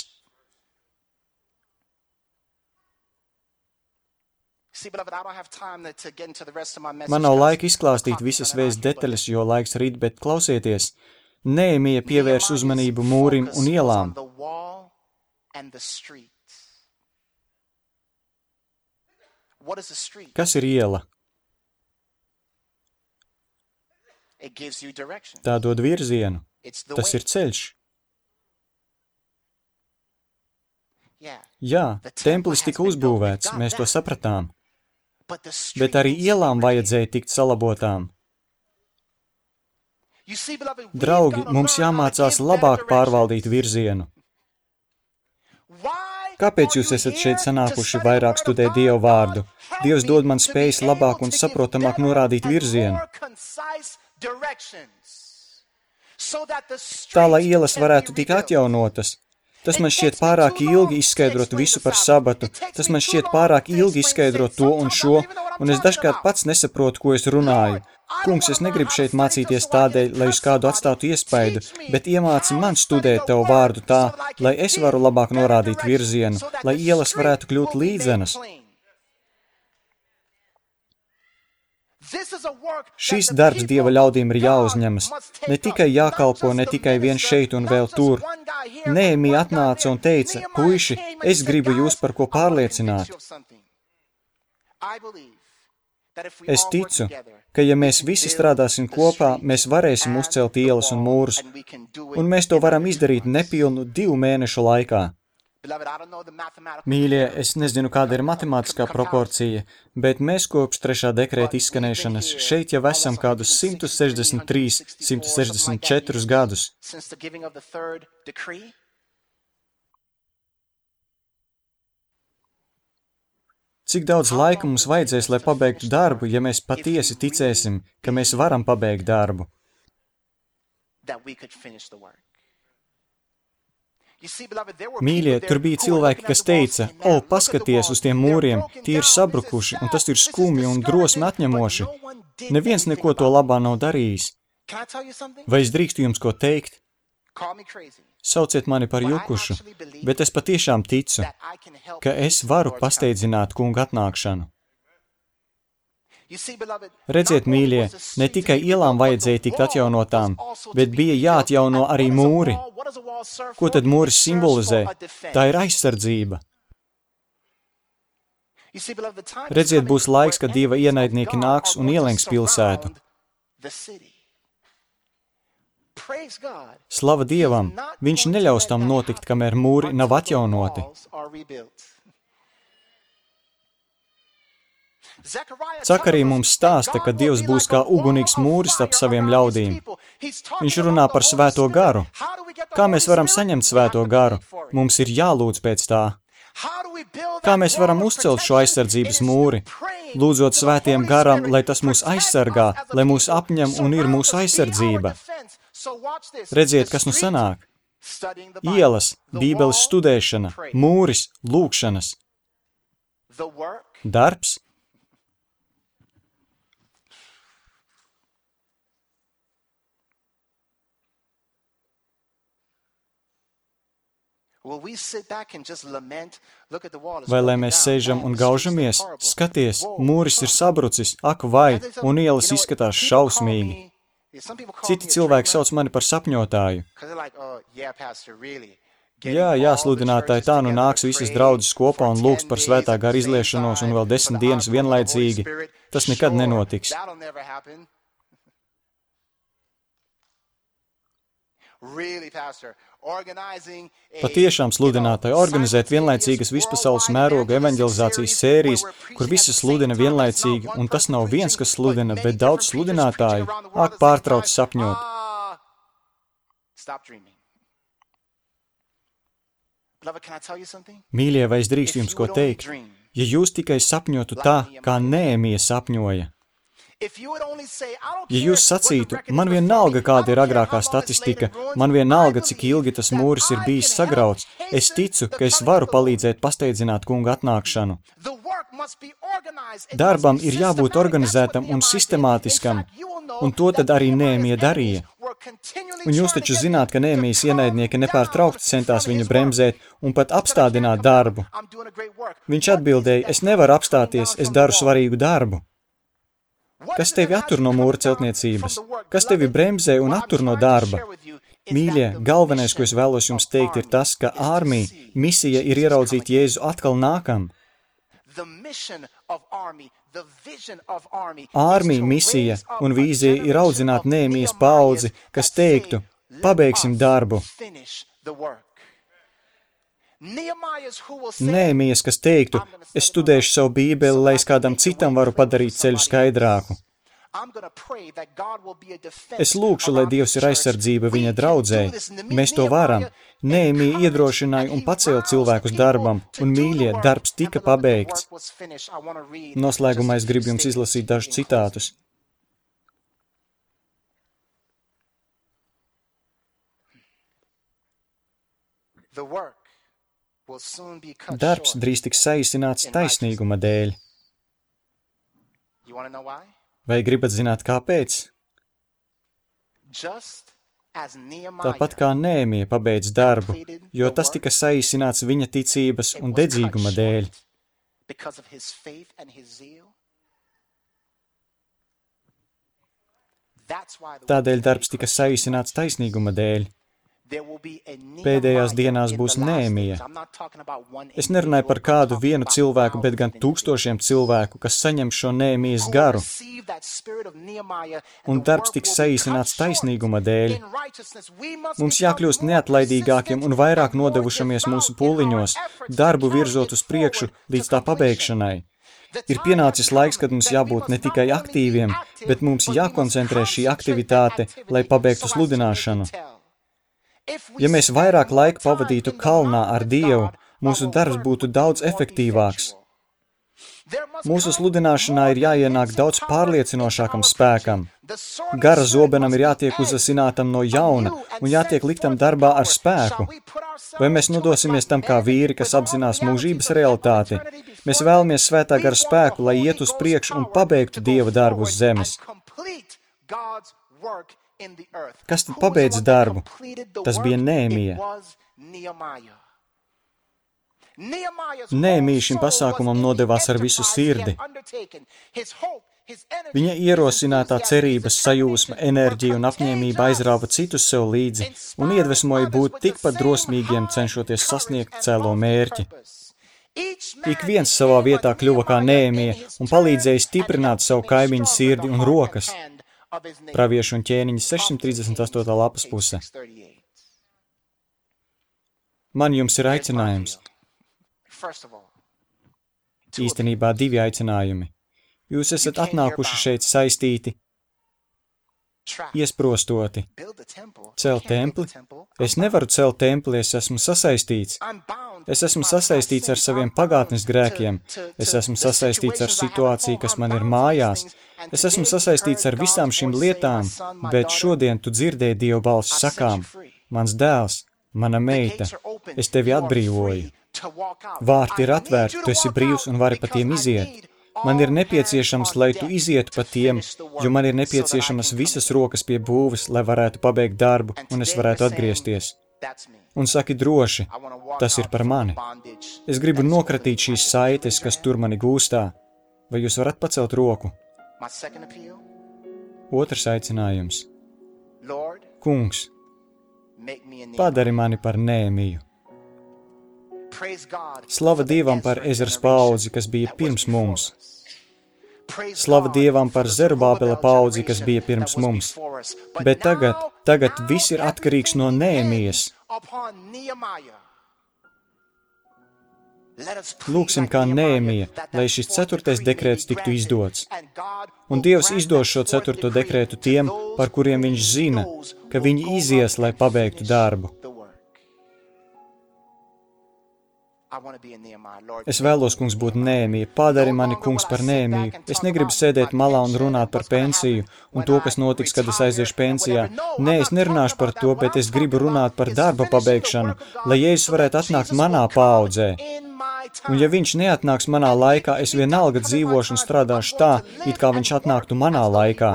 A: Man nav laika izklāstīt visas vēsts detaļas, jo laiks rīt, bet klausieties, Nehemija pievērs uzmanību mūrim un ielām. Kas ir iela? Tā dod virzienu. Tas ir ceļš. Jā, templis tika uzbūvēts, mēs to sapratām. Bet arī ielām vajadzēja tikt salabotām. Draugi, mums jāmācās labāk pārvaldīt virzienu. Kāpēc jūs esat šeit sanākuši vairāk studēt Dievu vārdu? Dievs dod man spējas labāk un saprotamāk norādīt virzienu. Tā, lai ielas varētu tikt atjaunotas. Tas man šķiet pārāk ilgi izskaidrot visu par sabatu, tas man šķiet pārāk ilgi izskaidrot to un šo, un es dažkārt pats nesaprotu, ko es runāju. Kungs, es negribu šeit mācīties tādēļ, lai uz kādu atstātu iespaidu, bet iemāci man studēt Tavu vārdu tā, lai es varu labāk norādīt virzienu, lai ielas varētu kļūt līdzenas. Šis darbs Dieva ļaudīm ir jāuzņemas. Ne tikai jākalpo, ne tikai vien šeit un vēl tur. Nehemija atnāca un teica, puiši, es gribu jūs par ko pārliecināt. Es ticu, ka ja mēs visi strādāsim kopā, mēs varēsim uzcelt ielas un mūrus, un mēs to varam izdarīt nepilnu divu mēnešu laikā. Mīļie, es nezinu, kāda ir matemātiskā proporcija, bet mēs kopš trešā dekrēta izskanēšanas šeit jau esam kādus simt sešdesmit trīs, simt sešdesmit četrus gadus. Cik daudz laika mums vajadzēs, lai pabeigtu darbu, ja mēs patiesi ticēsim, ka mēs varam pabeigt darbu? Mīļie, tur bija cilvēki, kas teica, o, paskaties uz tiem mūriem, tie ir sabrukuši, un tas ir skumji un drosmi atņemoši. Neviens neko to labā nav darījis. Vai es drīkstu jums ko teikt? Sauciet mani par jukušu, bet es patiešām ticu, ka es varu pasteidzināt kunga atnākšanu. Redziet, mīļie, ne tikai ielām vajadzēja tikt atjaunotām, bet bija jāatjauno arī mūri. Ko tad mūris simbolizē? Tā ir aizsardzība. Redziet, būs laiks, kad Dieva ienaidnieki nāks un ielenks pilsētu. Slava Dievam, viņš neļaus tam notikt, kamēr mūri nav atjaunoti. Zakarija mums stāsta, ka Dievs būs kā ugunīgs mūris ap saviem ļaudīm. Viņš runā par svēto garu. Kā mēs varam saņemt svēto garu? Mums ir jālūdz pēc tā. Kā mēs varam uzcelt šo aizsardzības mūri? Lūdzot svētiem garam, lai tas mūs aizsargā, lai mūs apņem un ir mūsu aizsardzība. Redziet, kas nu sanāk? Ielas, Bībeles studēšana, mūris, lūgšanas. Darbs. Vai lai mēs sēžam un gaužamies? Skaties, mūris ir sabrucis, ak vai, un ielas izskatās šausmīgi. Citi cilvēki sauc mani par sapņotāju. Jā, jā, sludinātāji, tā nu nāks visas draudzes kopā un lūgs par svētā gara izliešanos un vēl desmit dienas vienlaicīgi. Tas nekad nenotiks. Patiešām sludinātāji organizēt vienlaicīgas vispasaules mēroga evaņģelizācijas sērijas, kur visi sludina vienlaicīgi, un tas nav viens, kas sludina, bet daudz sludinātāju, āk pārtrauc sapņot. Mīļie, vai es drīkstu jums ko teikt? Ja jūs tikai sapņotu tā, kā Nehēmija sapņoja, ja jūs sacītu, man vienalga, kāda ir agrākā statistika, man vienalga, cik ilgi tas mūris ir bijis sagrauts, es ticu, ka es varu palīdzēt pasteidzināt kunga atnākšanu. Darbam ir jābūt organizētam un sistemātiskam, un to tad arī Nehēmija darīja. Un jūs taču zināt, ka Nehēmijas ienaidnieki nepārtraukti centās viņu bremzēt un pat apstādināt darbu. Viņš atbildēja, es nevaru apstāties, es daru svarīgu darbu. Kas tevi attur no mūra celtniecības? Kas tevi bremzē un attur no darba? Mīļie, galvenais, ko es vēlos jums teikt, ir tas, ka ārmija, misija ir ieraudzīt Jēzu atkal nākam. Ārmija, misija un vīzija ir audzināt Nehēmijas paudzi, kas teiktu, pabeigsim darbu. Nehēmijas, kas teiktu, es studēšu savu bībeli, lai es kādam citam varu padarīt ceļu skaidrāku. Es lūkšu, lai Dievs ir aizsardzība viņa draudzei. Mēs to varam. Nehēmija iedrošināja un pacēla cilvēkus darbam, un mīļie, darbs tika pabeigts. Noslēgumā es gribu jums izlasīt dažus citātus. Darbs drīz tiks saīsināts taisnīguma dēļ. Vai gribat zināt, kāpēc? Tāpat kā Nehēmija pabeidz darbu, jo tas tika saīsināts viņa ticības un dedzīguma dēļ. Tādēļ darbs tika saīsināts taisnīguma dēļ. Pēdējās dienās būs Nehēmija. Es nerunāju par kādu vienu cilvēku, bet gan tūkstošiem cilvēku, kas saņem šo Nehēmijas garu. Un darbs tiks saīsināts taisnīguma dēļ. Mums jākļūst neatlaidīgākiem un vairāk nodevušamies mūsu pūliņos, darbu virzot uz priekšu līdz tā pabeigšanai. Ir pienācis laiks, kad mums jābūt ne tikai aktīviem, bet mums jākoncentrē šī aktivitāte, lai pabeigtu sludināšanu. Ja mēs vairāk laika pavadītu kalnā ar Dievu, mūsu darbs būtu daudz efektīvāks. Mūsu sludināšanā ir jāienāk daudz pārliecinošākam spēkam. Gara zobenam ir jātiek uzasinātam no jauna un jātiek liktam darbā ar spēku. Vai mēs nodosimies tam kā vīri, kas apzinās mūžības realitāti? Mēs vēlamies svētā gara spēku, lai iet uz priekšu un pabeigtu Dieva darbu uz zemes. Kas tad pabeidz darbu? Tas bija Nehēmija. Nehēmija šim pasākumam nodevās ar visu sirdi. Viņa ierosinātā cerības sajūsma, enerģija un apņēmība aizrāva citus sev līdzi un iedvesmoja būt tikpat drosmīgiem, cenšoties sasniegt cēlo mērķi. Ik viens savā vietā kļuva kā Nehēmija un palīdzēja stiprināt savu kaimiņu sirdi un rokas. Praviešu un ķēniņa sešsimt trīsdesmit astotā lapas puse. Man jums ir aicinājums. Īstenībā divi aicinājumi. Jūs esat atnākuši šeit saistīti, iesprostoti. Celt templi? Es nevaru celt templi, es esmu sasaistīts. Es esmu sasaistīts ar saviem pagātnes grēkiem. Es esmu sasaistīts ar situāciju, kas man ir mājās. Es esmu sasaistīts ar visām šīm lietām, bet šodien tu dzirdēji Dievu balsi sakām, mans dēls, mana meita, es tevi atbrīvoju. Vārti ir atvērti, tu esi brīvs un vari pa tiem iziet. Man ir nepieciešams, lai tu izietu pa tiem, jo man ir nepieciešamas visas rokas pie būves, lai varētu pabeigt darbu un es varētu atgriezties. Un saki droši, tas ir par mani. Es gribu nokratīt šīs saites, kas tur mani gūstā. Vai jūs varat pacelt roku? Otrs aicinājums. Kungs, padari mani par Nehēmiju. Slava Dievam par Ezras paudzi, kas bija pirms mums. Slava Dievam par Zerubābela paudzi, kas bija pirms mums. Bet tagad, tagad viss ir atkarīgs no Nehemijas. Lūksim kā Nehemija, lai šis ceturtais dekrēts tiktu izdots. Un Dievs izdos šo ceturto dekrētu tiem, par kuriem viņš zina, ka viņi izies, lai pabeigtu darbu. Es vēlos, kungs, būt Nehemija. Padari mani, kungs, par Nehemiju. Es negribu sēdēt malā un runāt par pensiju un to, kas notiks, kad es aiziešu pensijā. Nē, es nerunāšu par to, bet es gribu runāt par darba pabeigšanu, lai Jēzus varētu atnākt manā paaudzē. Un ja viņš neatnāks manā laikā, es vienalga dzīvošu un strādāšu tā, it kā viņš atnāktu manā laikā.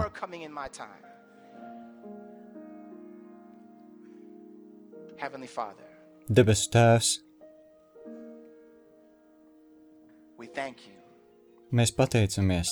A: Debesu Tēvs, mēs pateicamies.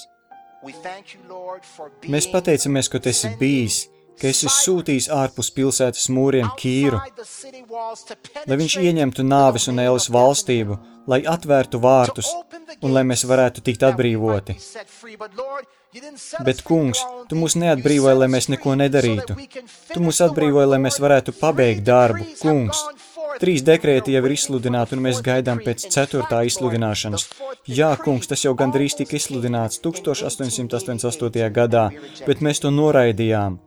A: Mēs pateicamies, ka tu esi bijis, ka esi sūtījis ārpus pilsētas mūriem Kīru, lai viņš ieņemtu nāves un ēles valstību, lai atvērtu vārtus un lai mēs varētu tikt atbrīvoti. Bet, kungs, tu mūs neatbrīvoji, lai mēs neko nedarītu. Tu mūs atbrīvoji, lai mēs varētu pabeigt darbu. Kungs, trīs dekrēti jau ir izsludināti un mēs gaidām pēc ceturtā izsludināšanas. Jā, kungs, tas jau gandrīz tika izsludināts tuksstoš astoņsimt astoņdesmit astotajā gadā, bet mēs to noraidījām.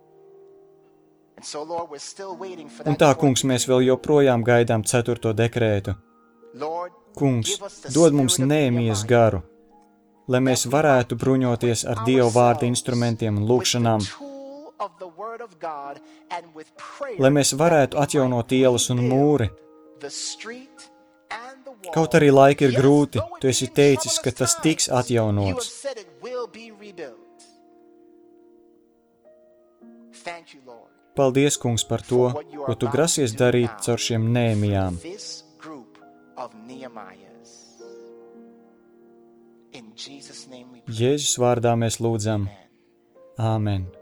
A: Un tā, kungs, mēs vēl joprojām gaidām ceturto dekrētu. Kungs, dod mums Nehemijas garu, lai mēs varētu bruņoties ar Dieva vārda instrumentiem un lūkšanām, lai mēs varētu atjaunot ielas un mūri. Kaut arī laiki ir grūti, tu esi teicis, ka tas tiks atjaunots. Paldies, kungs, par to, ko tu grasies darīt caur šiem Nehemijām. Jēzus vārdā mēs lūdzam. Āmen.